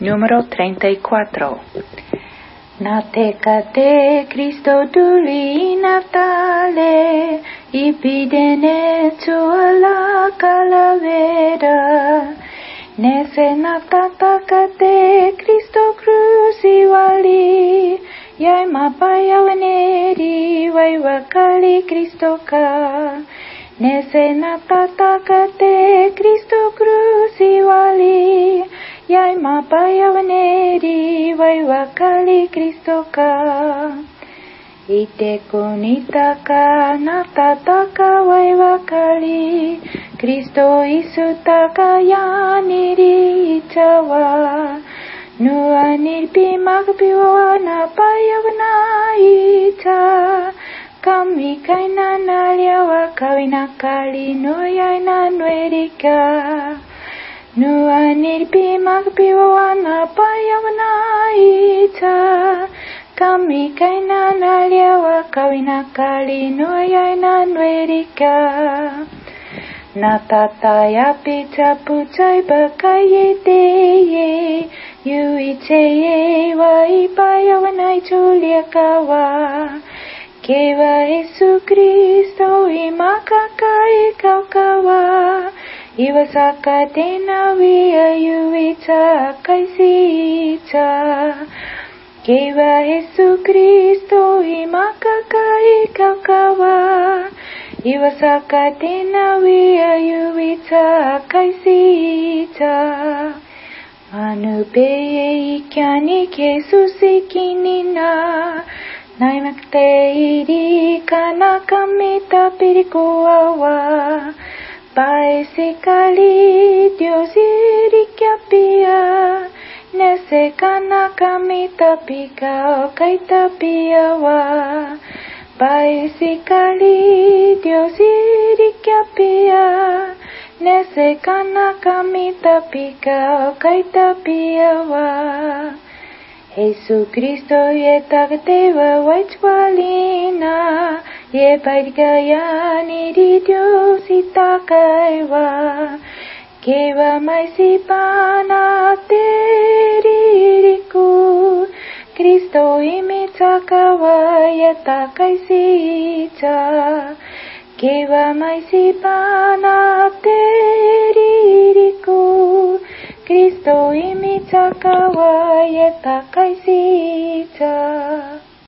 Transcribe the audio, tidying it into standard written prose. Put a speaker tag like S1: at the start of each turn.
S1: Número 34. Natekate Cristo duli naftale, ibidene tuala calavera. Nese naftatakate Cristo cruciwali, yai mapaya weneri waiwakali Cristo ka. Nese naftatakate Cristo cruciwali, yai mapaya weneri waiwakali Cristo ka. Ite kunitaka naftataka waiwakali, Cristo isutaka yaniri itawa. Nua nirpi magpiwa na payawana ita. Kami kaina naliawa kawina kali noyaina nuerika. Nua nirpi magpiwa na payawana ita. Kami kaina naliawa kawina kali noyaina nuerika. Natataya pita putai bakaye deye, yuiteye wa ipaya wanai tulia kawa. Kewa Yesu Kristo imakakai kaukawa, iwasaka tena wia yuita kaisita. Kewa Yesu Kristo imakakai kaukawa, iwasaka tena wia yuita kaisita. Manupeye ikyani Yesusi kinina, naimakte iri kana kamita pirikuawa. Paesikali Dios irikyapia, nese kana kamita pika okaita piawa. Paesikali Dios irikyapia, nese kana kamita pika okaita piawa. Jesu Cristo ye taktewa wachwalina, ye paidgayani di Dios itakaiwa. Kewa maisipana teririku, Cristo imitakawa ye takaisita. Kewa maisipana teririku, Cristo imitakawa ye takaisita.